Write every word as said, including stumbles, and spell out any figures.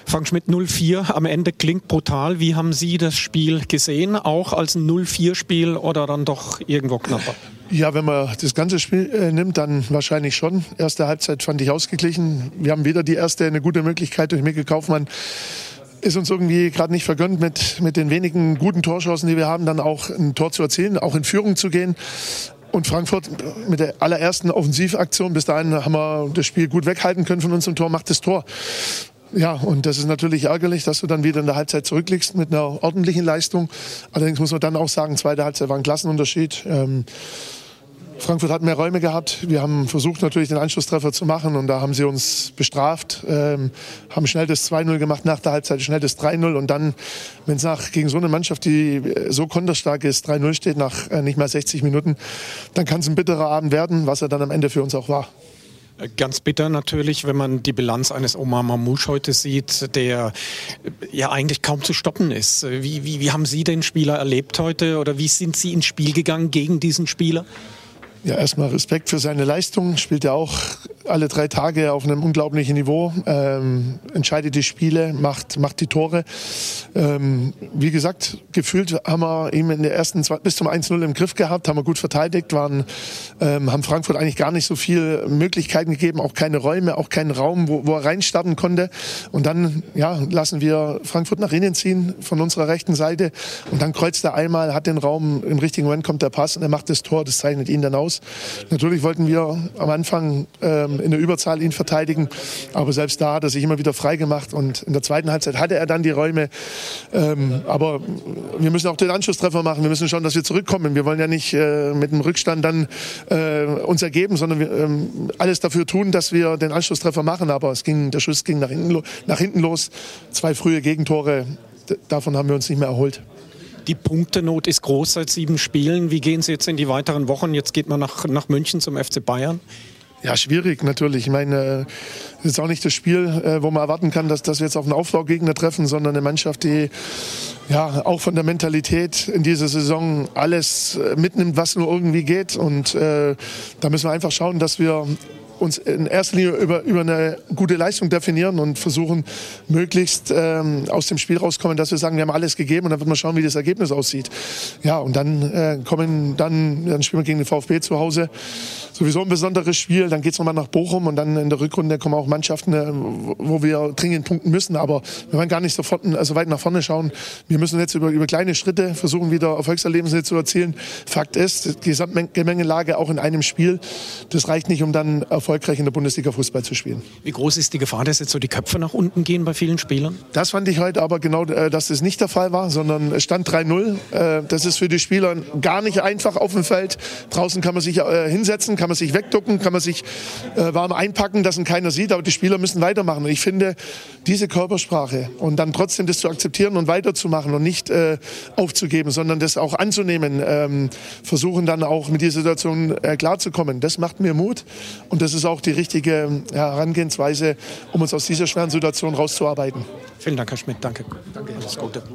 Frank Schmidt, null vier am Ende klingt brutal. Wie haben Sie das Spiel gesehen? Auch als ein null vier Spiel oder dann doch irgendwo knapper? Ja, wenn man das ganze Spiel äh, nimmt, dann wahrscheinlich schon. Erste Halbzeit fand ich ausgeglichen. Wir haben wieder die erste eine gute Möglichkeit durch Mikkel Kaufmann. Ist uns irgendwie gerade nicht vergönnt, mit, mit den wenigen guten Torschancen, die wir haben, dann auch ein Tor zu erzielen, auch in Führung zu gehen. Und Frankfurt mit der allerersten Offensivaktion, bis dahin haben wir das Spiel gut weghalten können von unserem Tor, macht das Tor. Ja, und das ist natürlich ärgerlich, dass du dann wieder in der Halbzeit zurückliegst mit einer ordentlichen Leistung. Allerdings muss man dann auch sagen, zweite Halbzeit war ein Klassenunterschied. Ähm, Frankfurt hat mehr Räume gehabt. Wir haben versucht, natürlich den Anschlusstreffer zu machen und da haben sie uns bestraft. Ähm, haben schnell das zwei null gemacht, nach der Halbzeit schnell das drei null und dann, wenn es nach gegen so eine Mannschaft, die so konterstark ist, drei null steht nach äh, nicht mal sechzig Minuten, dann kann es ein bitterer Abend werden, was er dann am Ende für uns auch war. Ganz bitter natürlich, wenn man die Bilanz eines Omar Mamouche heute sieht, der ja eigentlich kaum zu stoppen ist. Wie, wie, wie haben Sie den Spieler erlebt heute oder wie sind Sie ins Spiel gegangen gegen diesen Spieler? Ja, erstmal Respekt für seine Leistung. Spielt ja auch alle drei Tage auf einem unglaublichen Niveau. Ähm, entscheidet die Spiele, macht, macht die Tore. Ähm, wie gesagt, gefühlt haben wir ihn in der ersten zwei, bis zum eins null im Griff gehabt, haben wir gut verteidigt, waren, ähm, haben Frankfurt eigentlich gar nicht so viele Möglichkeiten gegeben, auch keine Räume, auch keinen Raum, wo, wo er reinstarten konnte. Und dann ja, lassen wir Frankfurt nach innen ziehen von unserer rechten Seite. Und dann kreuzt er einmal, hat den Raum, im richtigen Moment kommt der Pass und er macht das Tor, das zeichnet ihn dann aus. Natürlich wollten wir am Anfang ähm, in der Überzahl ihn verteidigen, aber selbst da hat er sich immer wieder frei gemacht und in der zweiten Halbzeit hatte er dann die Räume. Ähm, aber wir müssen auch den Anschlusstreffer machen, wir müssen schauen, dass wir zurückkommen. Wir wollen ja nicht äh, mit dem Rückstand dann äh, uns ergeben, sondern wir ähm, alles dafür tun, dass wir den Anschlusstreffer machen. Aber es ging, der Schuss ging nach hinten, nach hinten los. Zwei frühe Gegentore, d- davon haben wir uns nicht mehr erholt. Die Punktenot ist groß seit sieben Spielen. Wie gehen Sie jetzt in die weiteren Wochen? Jetzt geht man nach, nach München zum F C Bayern. Ja, schwierig natürlich. Ich meine, das ist auch nicht das Spiel, wo man erwarten kann, dass, dass wir jetzt auf einen Aufbaugegner treffen, sondern eine Mannschaft, die ja auch von der Mentalität in dieser Saison alles mitnimmt, was nur irgendwie geht. Und äh, da müssen wir einfach schauen, dass wir uns in erster Linie über, über eine gute Leistung definieren und versuchen, möglichst ähm, aus dem Spiel rauskommen, dass wir sagen, wir haben alles gegeben und dann wird man schauen, wie das Ergebnis aussieht. Ja, und dann äh, kommen, dann, dann spielen wir gegen den VfB zu Hause. Sowieso ein besonderes Spiel, dann geht es nochmal nach Bochum und dann in der Rückrunde kommen auch Mannschaften, äh, wo wir dringend punkten müssen, aber wir wollen gar nicht sofort so also weit nach vorne schauen. Wir müssen jetzt über, über kleine Schritte versuchen, wieder Erfolgserlebnisse zu erzielen. Fakt ist, die Gesamtgemengelage auch in einem Spiel, das reicht nicht, um dann erfolgreich in der Bundesliga Fußball zu spielen. Wie groß ist die Gefahr, dass jetzt so die Köpfe nach unten gehen bei vielen Spielern? Das fand ich heute aber genau, dass das nicht der Fall war, sondern es stand drei null. Das ist für die Spieler gar nicht einfach auf dem Feld. Draußen kann man sich hinsetzen, kann man sich wegducken, kann man sich warm einpacken, dass ihn keiner sieht, aber die Spieler müssen weitermachen. Und ich finde, diese Körpersprache und dann trotzdem das zu akzeptieren und weiterzumachen und nicht aufzugeben, sondern das auch anzunehmen, versuchen dann auch mit dieser Situation klarzukommen. Das macht mir Mut und das ist auch die richtige Herangehensweise, um uns aus dieser schweren Situation rauszuarbeiten. Vielen Dank, Herr Schmidt. Danke. Danke. Alles Gute.